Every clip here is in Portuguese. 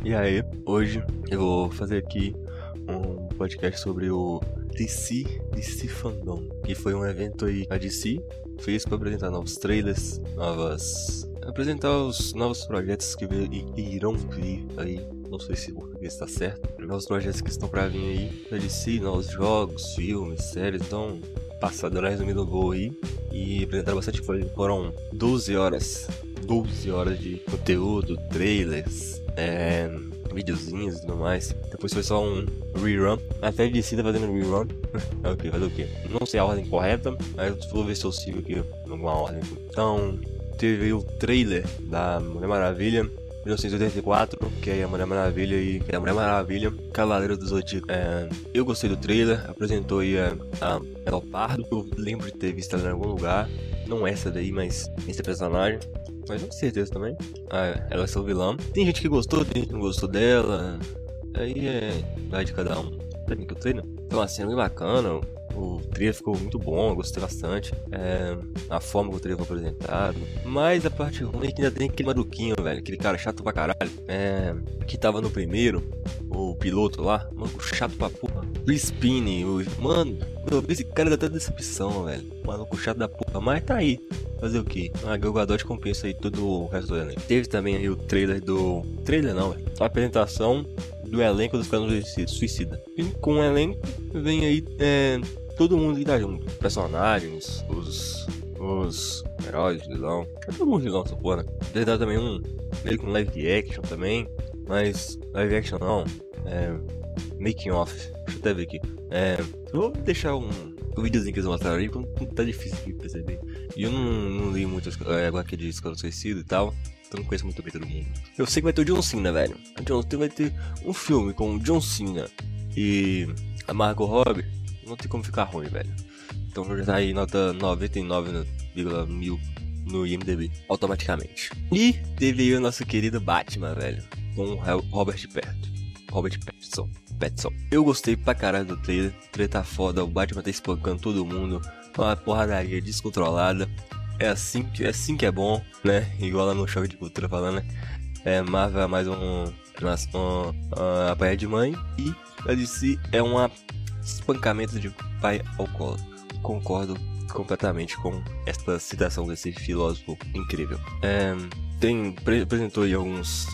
E aí, hoje eu vou fazer aqui um podcast sobre o DC Fandom, que foi um evento aí a DC fez para apresentar novos trailers, apresentar os novos projetos que irão vir aí. Não sei se o português está certo. Novos projetos que estão para vir aí da DC, novos jogos, filmes, séries. Então, passadora resumido vou aí e apresentar bastante coisa. Foram 12 horas de conteúdo, trailers, videozinhos e tudo mais. Depois foi só um rerun. Até a DC tá fazendo rerun. Fazer o quê? Não sei a ordem correta, mas eu vou ver se eu sigo aqui em alguma ordem. Então, teve o trailer da Mulher Maravilha 1984, que é a Mulher Maravilha e a Mulher Maravilha Cavaleiro do Zodíaco. Eu gostei do trailer, apresentou aí a Leopardo. Eu lembro de ter visto ela em algum lugar. Não essa daí, mas esse personagem. Mas com certeza também. Ela é seu vilão. Tem gente que gostou, tem gente que não gostou dela. Aí vai de cada um. Pra mim que o trailer foi uma cena bem bacana. O trailer ficou muito bom, eu gostei bastante. A forma que o trailer foi apresentado. Mas a parte ruim é que ainda tem aquele maluquinho, velho. Aquele cara chato pra caralho. Que tava no primeiro, o piloto lá. Mano, chato pra porra. Chris Pine, mano, eu vi esse cara dá até decepção, velho. Maluco chato da porra, mas tá aí. Fazer o que? A Gal Gadot compensa aí todo o resto do elenco. Teve também aí o trailer do... Trailer não, velho. A apresentação do elenco dos Esquadrão Suicida. E com o elenco vem aí todo mundo que tá junto. Personagens, os heróis, vilão. Todo mundo vilão, essa porra, né? Teve também meio com live action também. Mas live action não. Making off. Deixa eu até ver aqui. Vou deixar um videozinho que eles mostraram aí, porque tá difícil de perceber. E eu não li muito HQ de Esquadrão Suicida e tal. Então não conheço muito bem todo mundo. Eu sei que vai ter o John Cena, velho. Vai ter um filme com o John Cena e a Margot Robbie. Não tem como ficar ruim, velho. Então já tá aí nota 99,1000 no IMDb, automaticamente. E teve aí o nosso querido Batman, velho, com o Robert Pattinson. Eu gostei pra caralho do trailer. O trailer tá foda, o Batman tá espancando todo mundo. Uma porradaria descontrolada. É assim que é bom, né? Igual lá no Choque de Cultura falando, né? Marvel é mais uma apanha de mãe. E a DC é um espancamento de pai alcoólatra. Concordo completamente com esta citação desse filósofo incrível. Apresentou aí alguns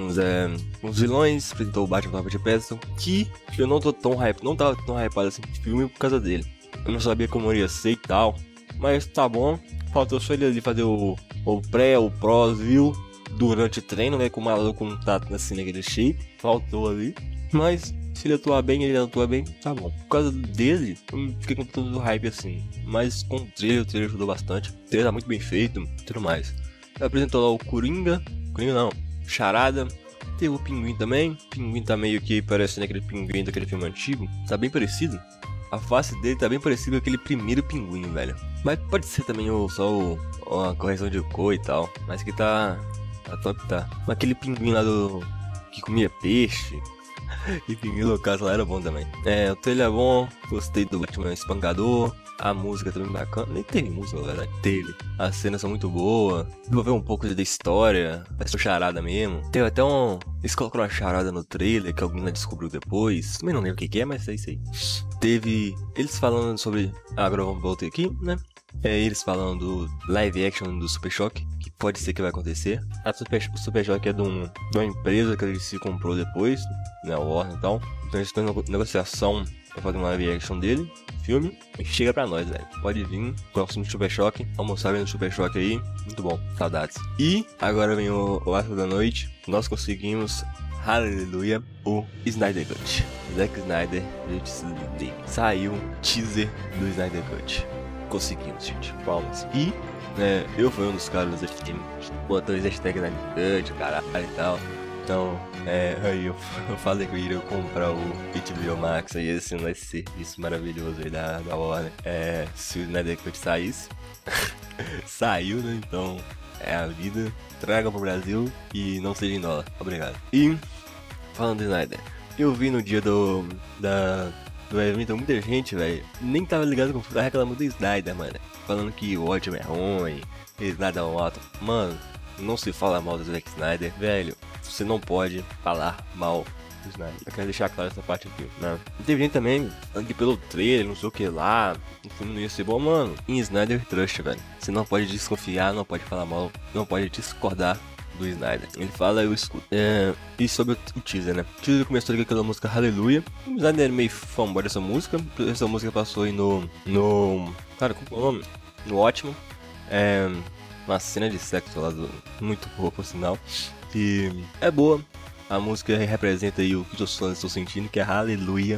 vilões, apresentou o Batman do Robert Pattinson, que eu não tava tão hypado assim de filme por causa dele. Eu não sabia como ia ser e tal, mas tá bom. Faltou só ele ali fazer o pré, o pós, viu? Durante o treino, né? Com o maluco não tá assim naquele shape. Faltou ali. Mas se ele atuar bem, ele atua bem, tá bom. Por causa dele, eu fiquei com todo o hype assim. Mas com o trailer ajudou bastante. O trailer tá muito bem feito e tudo mais. Apresentou lá o Coringa não, Charada. Teve o Pinguim também. O Pinguim tá meio que parecendo aquele pinguim daquele filme antigo. Tá bem parecido. A face dele tá bem parecida com aquele primeiro pinguim, velho. Mas pode ser também só uma correção de cor e tal. Mas que tá top, tá. Aquele pinguim lá que comia peixe. E pinguim local lá era bom também. O trailer é bom. Gostei do Batman espancador. A música também bacana. Nem teve música, na verdade. Teve. As cenas são muito boas. Desenvolveu um pouco da história. Parece charada mesmo. Teve até eles colocaram uma charada no trailer que alguém descobriu depois. Também não lembro o que é, mas é isso aí. Teve eles falando sobre... Agora vamos voltar aqui, né? Eles falando do live action do Super Choque, que pode ser que vai acontecer. O Super Choque é de uma empresa que ele se comprou depois, né? O Warner e tal. Então eles estão em negociação pra fazer uma live action dele, filme, e chega pra nós, velho. Pode vir, próximo do Super Choque, almoçar vendo Super Choque aí, muito bom, saudades. E agora vem o Astro da Noite, nós conseguimos, aleluia, o Snyder Cut. Zack Snyder, saiu teaser do Snyder Cut. Conseguimos, gente, palmas. E, eu fui um dos caras que botou as hashtags na Cut, caralho e tal. Então, aí eu falei que eu iria comprar o HBO Max aí, esse serviço maravilhoso aí da Warner. Se o Snyder Cut saísse, saiu, né? Então, é a vida. Traga pro Brasil e não seja em dólar. Obrigado. E, falando do Snyder, eu vi no dia do evento muita gente, velho, nem tava ligado com o reclamando do Snyder, mano. Falando que o ótimo é ruim, Snyder é um ótimo. Mano, não se fala mal do Zack Snyder. Velho, você não pode falar mal do Snyder. Eu quero deixar claro essa parte aqui, né? E teve gente também, que pelo trailer, não sei o que lá, o filme não ia ser bom, mano. Em Snyder Trust, velho. Você não pode desconfiar, não pode falar mal, não pode discordar do Snyder. Ele fala, eu escuto. E sobre o teaser, né? O teaser começou com aquela música Hallelujah. O Snyder é meio fanboy dessa música. Essa música passou aí no... Cara, qual é o nome? No Ótimo. Uma cena de sexo lá, muito boa, por sinal. E é boa. A música representa aí o que os fãs estão sentindo, que é Hallelujah.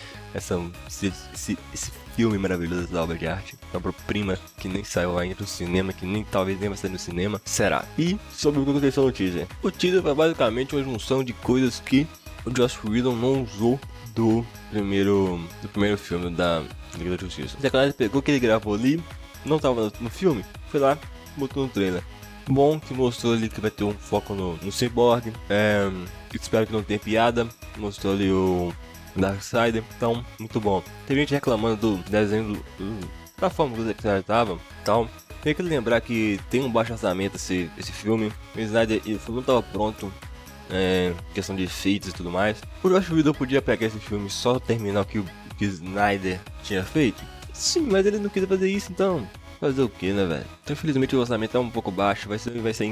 Esse filme maravilhoso da obra de arte, uma obra-prima que nem saiu ainda do cinema, que nem talvez nem vai sair no cinema, será? E sobre o que aconteceu no teaser. O teaser foi basicamente uma junção de coisas que o Joss Whedon não usou do primeiro filme da Liga da Justiça. O Zack Snyder pegou o que ele gravou ali, não tava no filme, foi lá, botou no trailer. Bom, que mostrou ali que vai ter um foco no Cyborg, espero que não tenha piada, mostrou ali o Darkseid, então, muito bom. Tem gente reclamando do desenho da forma que o Zack Snyder tava, então, tem que lembrar que tem um baixo orçamento esse filme, o Snyder não tava pronto, questão de efeitos e tudo mais. O Joss Whedon podia pegar esse filme e só terminar o que o Snyder tinha feito? Sim, mas ele não quis fazer isso, então... Fazer o que, né, velho? Então, infelizmente o orçamento é um pouco baixo. Vai ser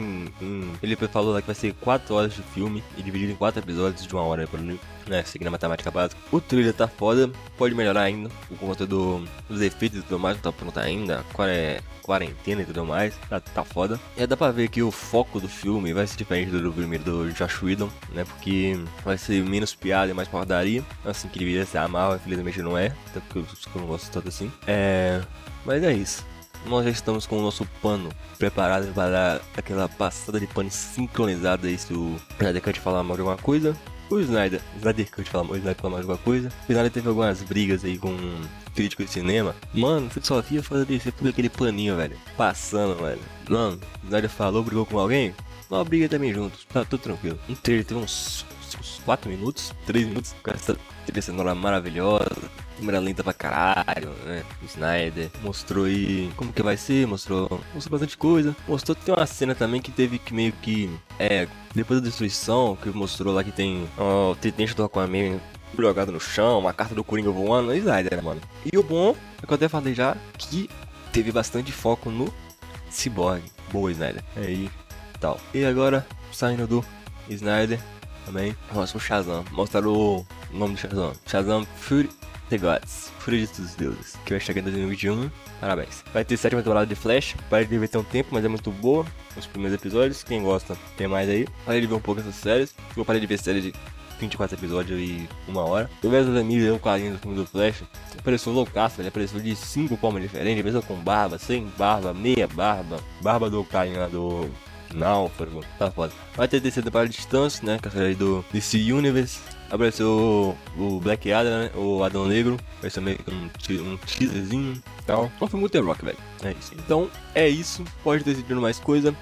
ele falou lá que vai ser 4 horas de filme e dividido em 4 episódios de 1 hora, né? Seguindo a matemática básica. O trailer tá foda, pode melhorar ainda por conta dos efeitos e tudo mais. Não tá pronto ainda. Quarentena e tudo mais. Tá foda. E dá pra ver que o foco do filme vai ser diferente do primeiro do Joss Whedon, né? Porque vai ser menos piada e mais porradaria. Assim que deveria ser a Marvel, infelizmente não é. Até porque eu não gosto tanto assim. Mas é isso. Nós já estamos com o nosso pano preparado para aquela passada de pano sincronizada aí se o Snyder Cut falar mal de alguma coisa. O Snyder Cut falar mal de alguma coisa. O Snyder teve algumas brigas aí com críticos de cinema. Mano, você só via fazer descer por aquele paninho, velho. Passando, velho. Mano, o Snyder falou, brigou com alguém? Não, briga também juntos, tá tudo tranquilo. Um trailer teve uns 4 minutos, 3 minutos, com essa trilha sonora maravilhosa. Câmera lenta pra caralho, né? O Snyder mostrou aí como que vai ser, mostrou bastante coisa. Mostrou que tem uma cena também que teve que meio que... depois da destruição, que mostrou lá que tem o tridente do Aquaman jogado no chão, uma carta do Coringa voando, é Snyder, né, mano? E o bom, é que eu até falei já, que teve bastante foco no Cyborg. Boa, Snyder. Aí, tal. E agora, saindo do Snyder, também, mostra o Shazam. Mostraram o nome do Shazam. Shazam Fury The Gods, Fúria dos Deuses, que vai chegar em 2021, parabéns. Vai ter 7ª temporada de Flash, vai ter um tempo, mas é muito boa, os primeiros episódios, quem gosta tem mais aí. Parei de ver um pouco essas séries, eu parei de ver série de 24 episódios e 1 hora. Eu vejo os amigos lendo quadrinhos do filme do Flash, apareceu loucaço, ele apareceu de 5 formas diferentes, mesmo com barba, sem barba, meia barba, barba do carinha lá do... Náufrago, tá foda. Vai ter terceira temporada de Titãs, né, que é a série do DC Universe. Apareceu o Black Adam, né? O Adão Negro. Vai ser meio um teaserzinho e tal. Não foi muito The Rock, velho. É isso. Então, é isso. Pode ter sido mais coisa.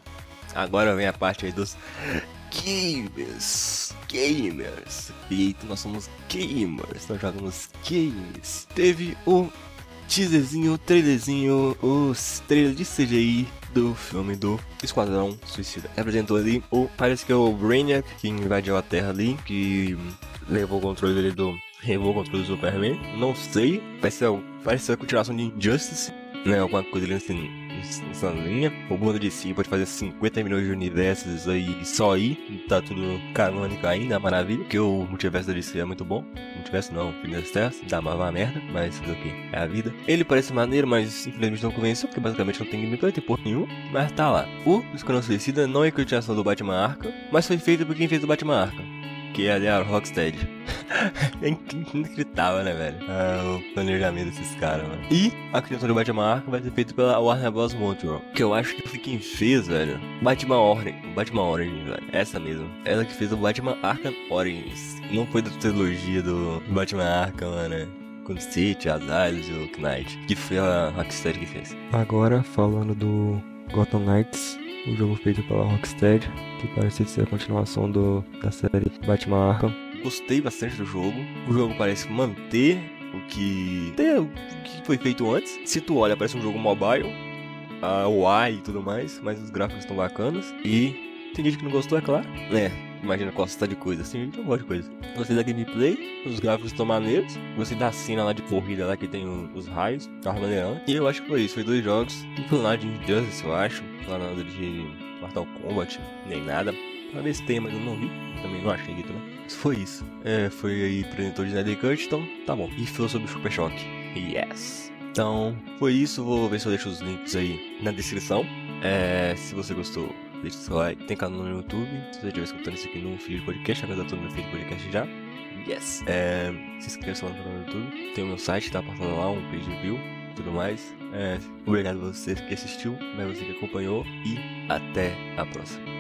Agora vem a parte aí dos gamers. Eita, nós somos gamers. Nós jogamos games. Teve o teaserzinho, o trailerzinho, os trailers de CGI do filme do Esquadrão Suicida. Apresentou ali parece que é o Brainiac que invadiu a Terra ali, que levou o controle dele do Superman. Não sei, parece a continuação de Injustice, né? Alguma coisa ali nessa linha. O mundo de si pode fazer 50 milhões de universos aí só aí. Tá tudo canônico ainda, maravilha. Porque o multiverso da DC é muito bom. Multiverso não, Filho das Terras, dá uma merda, mas fazer o que? É a vida. Ele parece maneiro, mas infelizmente não convenceu, porque basicamente não tem gameplay, tem porra nenhum. Mas tá lá. O Esquadrão Suicida não é continuação do Batman Arkham, mas foi feito por quem fez o Batman Arkham, que é a Rocksteady. É inacreditável, né, velho? O planejamento desses caras, mano. E a criação do Batman Arkham vai ser feita pela Warner Bros. Montreal, que eu acho que foi quem fez, velho, Batman Origins, velho. Essa mesmo. Ela que fez o Batman Arkham Origins. Não foi da trilogia do Batman Arkham, mano. Com o City, Azalis e o Knight, que foi a Rocksteady que fez. Agora, falando do Gotham Knights, o jogo feito pela Rocksteady, que parece ser a continuação da série Batman Arkham. Gostei bastante do jogo. O jogo parece manter o que foi feito antes. Se tu olha, parece um jogo mobile. a UI e tudo mais, mas os gráficos estão bacanas. E tem gente que não gostou, é claro. Imagina gostar de coisa, tem gente que não gosta de coisa. Gostei da gameplay, os gráficos estão maneiros. Gostei da cena lá de corrida lá que tem os raios, tava maneirão. E eu acho que foi isso, foi 2 jogos. Não foi nada de Injustice, eu acho. Não foi nada de Mortal Kombat, nem nada. Talvez tenha, mas eu não vi. Também não achei aqui, né? Mas foi isso. Foi aí apresentou de Snyder Cut, então tá bom. E falou sobre o Super Choque. Yes! Então, foi isso. Vou ver se eu deixo os links aí na descrição. Se você gostou, deixa o seu like. Tem canal no YouTube. Se você estiver escutando isso aqui no feed de podcast, agora eu tô no meu feed de podcast já. Yes! Se inscreva lá no canal do YouTube. Tem o meu site, tá passando lá, um page view, tudo mais. Obrigado a você que assistiu, mas você que acompanhou. E até a próxima.